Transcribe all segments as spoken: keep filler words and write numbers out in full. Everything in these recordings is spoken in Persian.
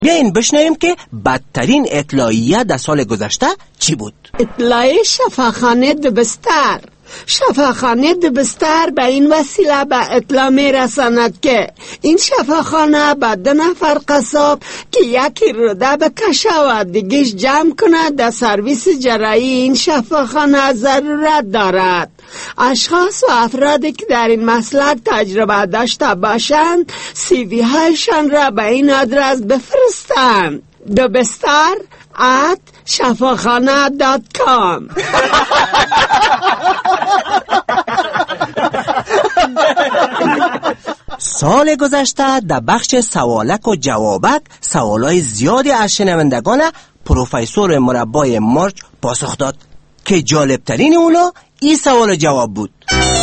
بیاین بشنویم که بدترین اطلاعیه در سال گذشته چی بود. اطلاعیه شفاخانه دبستر. شفاخانه دبستر به این وسیله به اطلاع می رساند که این شفاخانه به دو نفر قصاب که یکی روده بکشه و دیگیش جمع کنه در سرویس جراحی این شفاخانه ضرورت دارد. اشخاص و افرادی که در این مسلک تجربه داشته باشند سی وی هایشان را به این آدرس بفرستند: دبستر ات شفاخانه دات کام. سال گذشته در بخش سوالک و جوابک سوالای زیادی از شنوندگان پروفسور مربای مارچ پاسخ داد که جالبترین اونا این سوال جواب بود.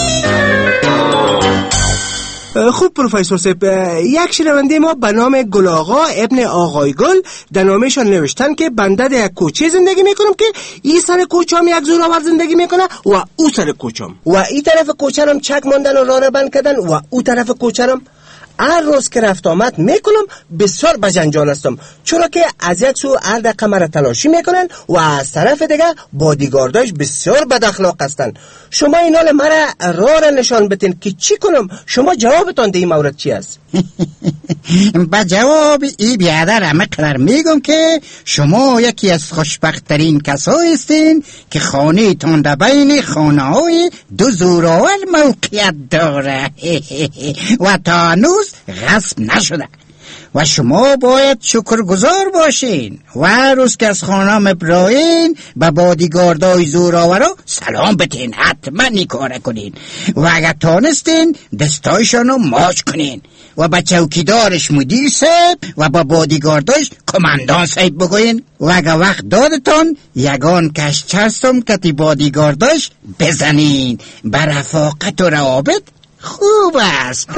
خوب پروفسور صاحب، یک شنونده ما به نام گل آقا ابن آقای گل در نامه‌شان نوشتن که بنده در یک کوچه زندگی میکنم که این سر کوچه‌ام یک زورآور زندگی میکنه و او سر کوچه‌ام و این طرف کوچه‌ام چک ماندن و راه بند کردن و او طرف کوچه‌ام هر روز که رفت آمد میکنم بسیار بجنجال هستم، چرا که از یک سو هر دقیقه مرا تلاشی میکنن و از طرف دیگه بادیگارداش بسیار بد اخلاق هستن. شما این حال مرا راه را نشان بدین که چی کنم. شما جوابتان در این مورد چی است؟ با جواب ای بیادر همه قدر میگم که شما یکی از خوشبختترین کسایی هستین که خانه تان در بین خانه های دو زورآور موقعیت داره و تا هنوز غصب نشده و شما باید شکرگزار باشین و هر روز که از خانه مبراین به بادیگاردای زورآورا سلام بتین، حتما این کار کنین و اگر تانستین دستایشانو ماچ کنین و به چوکیدارش مدیر صاحب و با بادیگارداش کماندان صاحب بگوین و اگر وقت دادتان یگان کش چرسم که تی بادیگارداش بزنین. بر رفاقت و روابط خوب است.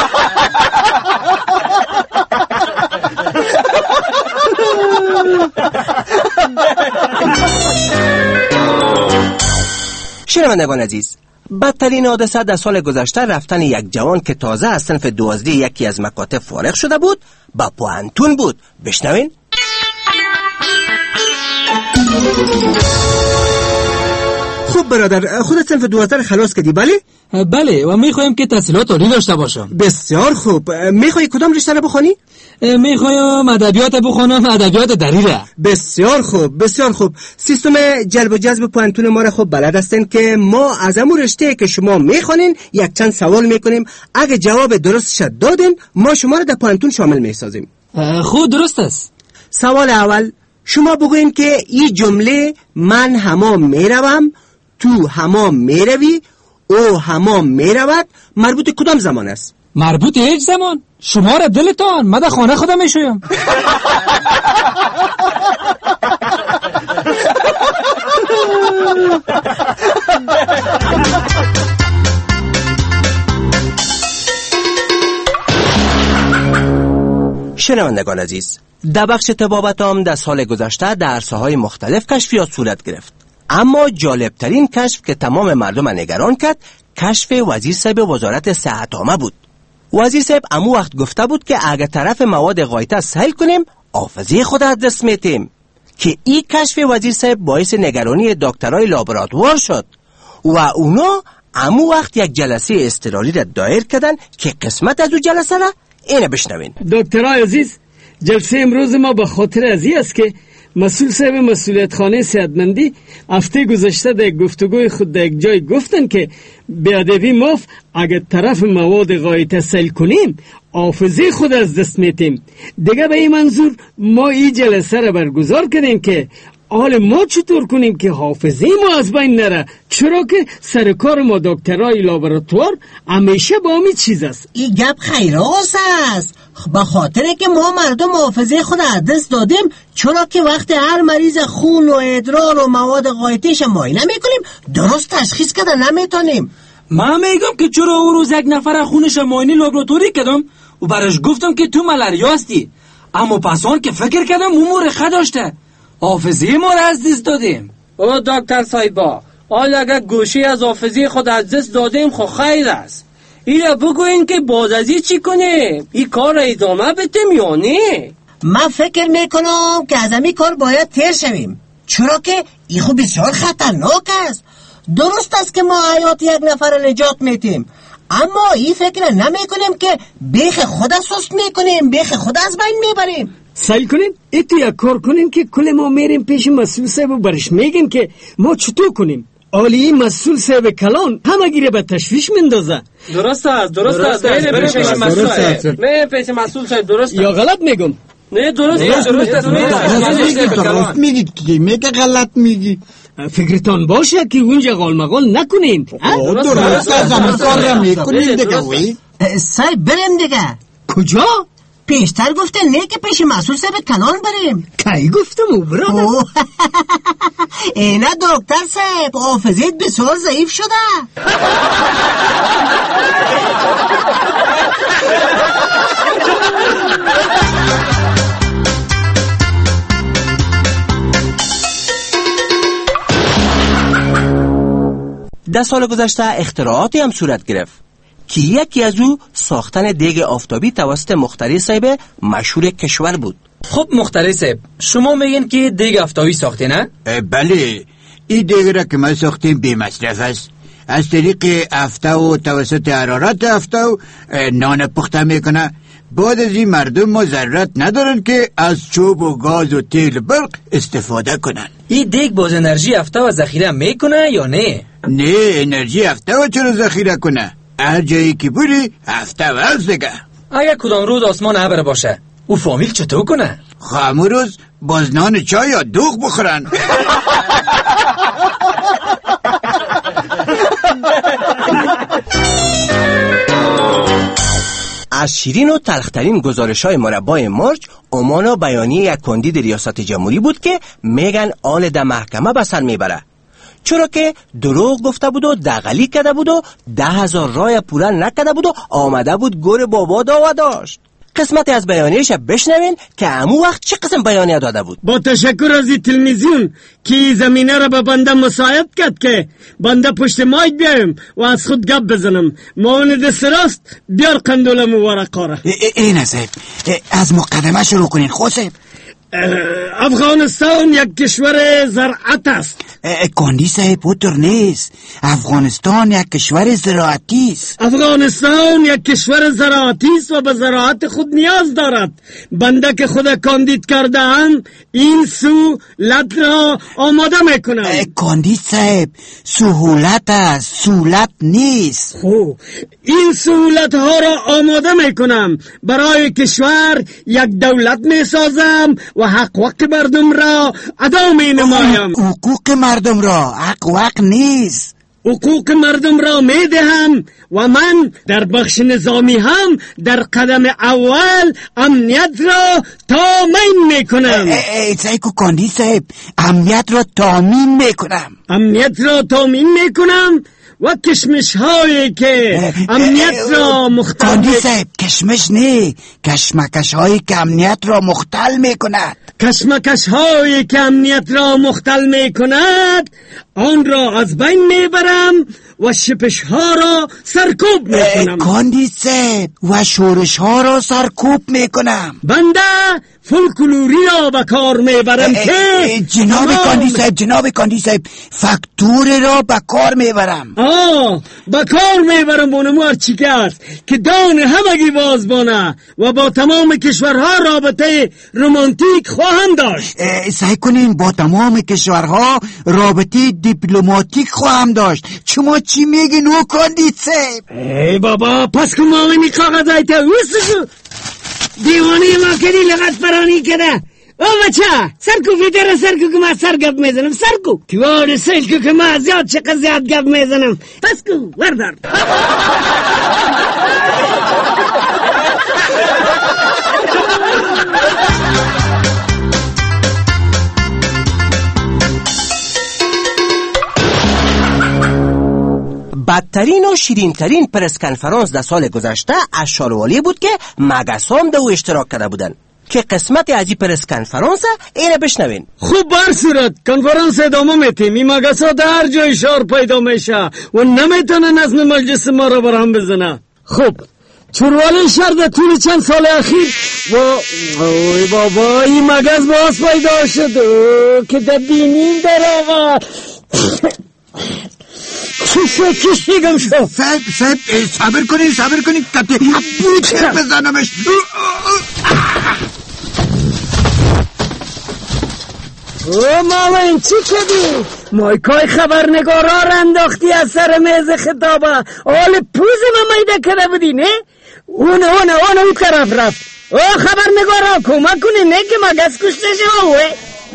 شنوندگان عزیز، بدترین حادثه در سال گذشته رفتن یک جوان که تازه از صنف دوازده یکی از مکاتب فارغ شده بود به پوهنتون بود. بشنوین. خوب برادر، خودت صنف دوازده خلاص کردی بله؟ بله و میخوایم که تحصیلات عالی داشته باشم. بسیار خوب. میخوای کدام رشته رو بخونی؟ میخوایم ادبیات بخونم، ادبیات دریره. بسیار خوب بسیار خوب. سیستم جلب و جذب پوهنتون ما را خوب بلد هستین که ما از همون رشته که شما میخونین یک چند سوال میکنیم، اگه جواب درست شد دادین ما شما را در پوهنتون شامل میسازیم. خوب درست است. سوال اول، شما بگوین که این جمله من حمام میروم، تو حمام میروی، او حمام میرود مربوط کدام زمان است؟ مربوط هیچ زمان. شما را دلتان، من در خانه خودم میشویم. شنوندگان عزیز، در بخش طبابتام در سال گذشته در عرصه‌های مختلف کشفیات صورت گرفت، اما جالبترین کشف که تمام مردم نگران کرد کشف وزیر صاحب وزارت صحت عامه بود. وزیر صاحب امو وقت گفته بود که اگر طرف مواد غایطه سهل کنیم حافظه خود از دست میتیم، که این کشف وزیر صاحب باعث نگرانی دکترای لابراتوار شد و اونا امو وقت یک جلسه اضطراری را دایر کردن که قسمت از اون جلسه را اینه بشنوین. دکترای عزیز، جلسه امروز ما به خاطر ازی است که مسئول صاحب مسئولیت خانه صحتمندی هفته گذشته در گفتگوی خود در یک جای گفتن که به ادبی ماف اگر طرف مواد غایطه سیل کنیم حافظه خود از دست میتیم. دیگه به این منظور ما این جلسه را برگزار کردیم که حال ما چطور کنیم که حافظه ما از بین نره، چرا که سرکار ما دکترای لابراتوار همیشه با همین چیز است. این گپ خیراس است، به خاطر که ما مردم حافظه خود از دست دادیم، چرا که وقتی هر مریض خون و ادرار و مواد غایطه‌ش معاینه میکنیم درست تشخیص کردن نمیتونیم. من میگم که چرا اون روز یک نفر خونش معاینه لابراتوری کردم و براش گفتم که تو ملاریا هستی، اما پسان که فکر کردم اون مورخه داشته، حافظه ما را از دست دادیم. او دکتر صاحبا، حالا اگر گوشی از حافظه خود از دست دادیم خو خیر است. اینا بگوین که باز از این چی کنیم؟ این کار را ادامه بدیم یا نه؟ من فکر میکنم که از همین کار باید تیر شویم، چرا که این خود بسیار خطرناک است. درست است که ما حیات یک نفر را نجات میتیم، اما این فکر نمیکنیم که بیخ خود سست میکنیم، بیخ خود از بین میبریم. سعی کنیم ایتو یک کار کنیم که کل ما میریم پیش مسئول صاحب و برش میگیم که ما چطور کنیم. آلی مسئول صاحب کلان همه گیره به تشویش مندازه. درست است، درست است. میره پیش مسئول صاحب، میره پیش مسئول صاحب. درست یا غلط میگم؟ نه درست است، درست است. درست میگی که میگه غلط میگی. فکرتان باشه که اونجا غالمغال نکنین. درست است، همه کار را میکنیم دیگه. وی صاحب بریم دیگه. کجا؟ پیشتر گفته نه که پیش مسئول صاحب کلان بریم. کی گفتم او برادر؟ اینه دکتر صاحب، حافظیت بسیار ضعیف شده. ده سال گذشته اختراعاتی هم صورت گرفت که یکی از او ساختن دیگ آفتابی توسط مخترع صاحب مشهور کشور بود. خب مخترع صاحب، شما میگین که دیگ آفتابی ساخته نه؟ بله، این دیگ را که ما ساختیم بی مصرف است. از طریق افتاو توسط حرارت افتاو نان پخته میکنه. بعد از این مردم ما ضرورت ندارن که از چوب و گاز و تیل برق استفاده کنن. این دیگ باز انرژی افتاو ذخیره میکنه یا نه؟ نه، انرژی افتاو چرا ذخیره کنه؟ هر جایی که بوری افتاو هست دیگه. اگر کدام روز آسمان ابر باشه او فامیل چطور کنه؟ خامو روز باز نان چای یا دوغ بخورن. از شیرین و تلخترین گزارش‌های مربای مرج امانا بیانیه یک کاندید ریاست جمهوری بود که میگن آن در محکمه به سر میبره، چرا که دروغ گفته بود و دغلی کرده بود و ده هزار رای پوره نکرده بود و آمده بود گور بابا داوا داشت. قسمتی از بیانیه‌اش بشنوین که همون وقت چه قسم بیانیه داده بود. با تشکر از این تلویزیون که زمینه را به بنده مساعد کرد که بنده پشت مایک بیایم و از خود گپ بزنم. معاون دست راست بیار قندولم و ورقا را. اینه صاحب، از مقدمه شروع کنین. خود صاحب، افغانستان یک کشور زراعت است. کاندی صاحب اوتر نیست، افغانستان یک کشور زراعتی است. افغانستان یک کشور زراعتی است و به زراعت خود نیاز دارد. بنده که خود کاندید کرده هم این سهولت را آماده میکنم. کاندی صاحب، سهولت است، سهولت نیست. خب این سهولت ها را آماده میکنم، برای کشور یک دولت میسازم و حق وقت مردم را ادا می نمایم. حقوق مردم را، حق وقت نیست. حقوق مردم را می دهم و من در بخش نظامی هم در قدم اول امنیت را تامین می کنم. سایکو کاندی صاحب، امنیت را تامین می کنم. امنیت را تامین می کنم و کشمش هایی که امنیت را مختل کاندی صاحب، کشمش نه، کشمکش هایی که امنیت را مختل می کند. کشمکش هایی که امنیت را مختل می کند آن را از بین می برم و شپش ها را سرکوب می کنم. کاندی صاحب، و شورش ها را سرکوب می کنم. بنده فولکلوری را به کار می برم که جناب کاندی صاحب، جناب کاندی صاحب، فاکتور را به کار می برم. آه، به کار می برم بونموار چی که است که دان همگی بازبانه و با تمام کشورها رابطه رومانتیک خواهم داشت. سعی کنین با تمام کشورها رابطه دیپلماتیک خواهم داشت. شما چی میگین او کاندید صاحب؟ ای بابا، پس که مامنی کاغذ هایتا وستشو دیوانی ما کنی لغت فرانی کده. او بچه سرکو فیتر سرکو که ما سر گپ میزنم، سرکو کیوار سلکو که ما زیاد چقدر زیاد گپ میزنم. پس کو وردار. بدترین و شیرینترین پرس کنفرانس در سال گذشته از شاروالی بود که مگسام در او اشتراک کرده بودن که قسمتی از این پرس کنفرانس اینه بشنوین. خوب بر صورت کنفرانس ادامه میتیم. این مگسا در جای شار پیدا میشه و نمیتونه نظم مجلس ما را برهم بزنه. خوب چروال شهر در طول چند سال اخیر و اوی بابا این مگز باز پیدا شد که در بینیم در آقا کشه کشه گم شد. صاحب صاحب صبر کنی صبر کنی کته بوچه بزنمش. او ماما این چی کدی؟ مایکای خبرنگارا رو انداختی از سر میز خطابه. آل پوز ما میده کرده بودی نه؟ اونه اونه اونه اون طرف رفت. او خبرنگارا کمک کنی نه که مگس کشته شوه.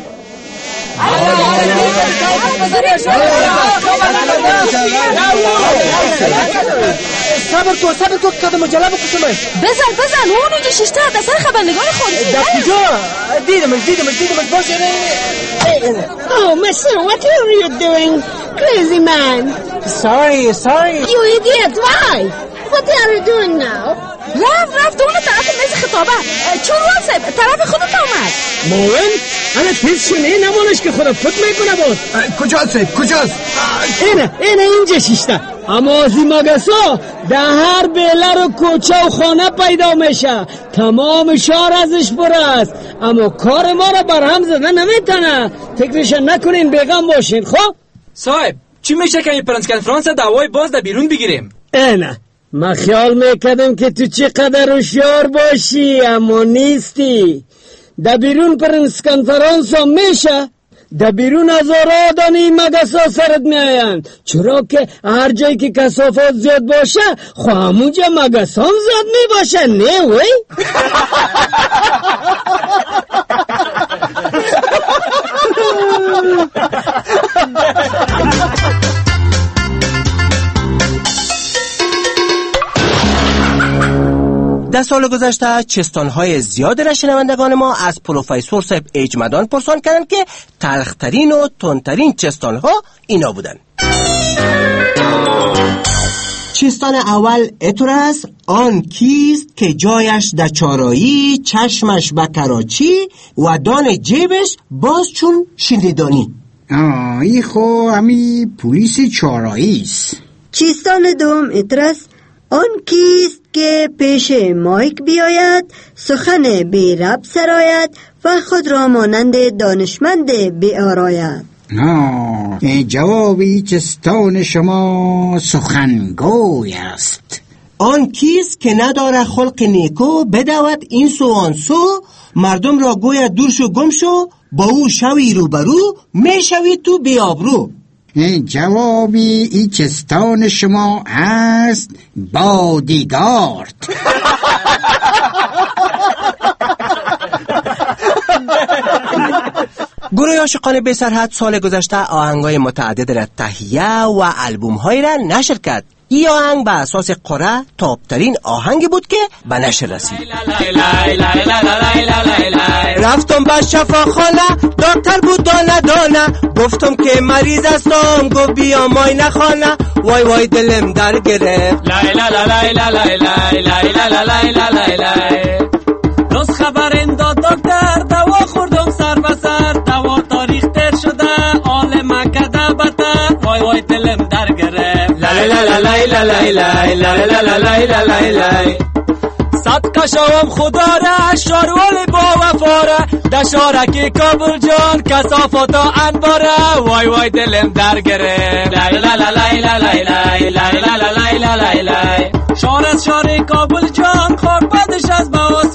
صبر کن صبر کن که مجله بکشم. بزن بزن اون اونجا ششته در سر خبرنگار خودی. در کجا؟ دیدمش دیدمش دیدمش باشه نه. Oh, mister, what are you doing? Crazy man. Sorry, sorry. You idiot, why? What are you doing now? رفت رفت اون طرف میز خطابه. چون واسه طرف خودت آمد. موین انا تیز شنه نمانش که خدا فت میکنه بود. کجاست صاحب کجاست؟ اینه اینه اینجا شیشته. اما از این مگسا در هر بیلر و کوچه و خانه پیدا میشه. تمام شهر ازش پر است. اما کار ما را برهم زده نمیتونه. فکرش نکنین بیغم باشین. خب صاحب چی میشه که این پرنسکن فرانسه دوای باز در بیرون بگیریم؟ اینه من خیال میکردم که تو چقدر هوشیار باشی اما نیستی. در بیرون پرنس کنفرانس هم میشه. در بیرون هزار آدمی مگسا سرت میاین. چرا که هر جایی که کثافات زیاد باشه خو همونجا مگس هم زیاد میباشه نه وی؟ در سال گذشته چستانهای زیاد را شنوندگان ما از پروفسور صاحب اجمدان پرسان کردند که تلخترین و تندترین چستانها اینا بودن. چستان اول اتور است. آن کیست که جایش در چارایی، چشمش به کراچی و دان جیبش باز چون شندیدانی. آه ای خو همی پولیس چارایی است. چستان دوم اتور است. آن کیست که پیش مایک بیاید، سخن بی رب سراید و خود را مانند دانشمند بیاراید. نه جوابی چستان شما سخنگوی است. آن کیست که نداره خلق نیکو، بدود این سو آن سو، مردم را گوید دور شو گم شو، با او شوی روبرو میشوی تو بیابرو. جوابی ای چستان شما هست بادیگارد. گروه عاشقان بی سرحد سال گذشته آهنگای متعدد را تهیه و البوم های را نشر کرد. این آهنگ به اساس قره تاپترین آهنگی بود که به نشر رسید. رفتم به شفاخانه، دکتر بود دانه دانه، گفتم که مریض هستم، گفت بیا ماینه خانه، وای وای دلم در گرفت. روز خبر داد دکتر، دوا خوردم سر به سر، دوا تاریخ تر شده، آل مکده بتر، وای وای دلم در گرفت. لای لای لای لای لای لای لای لای لای صد کشوم خدا را، شاروال با وفاره، دشارکی کابل جان، کسافتا انباره، وای وای دلم در گرفت. لای لای لای لای لای لای لای لای لای لای شار از شار کابل جان، خاک بدش از باز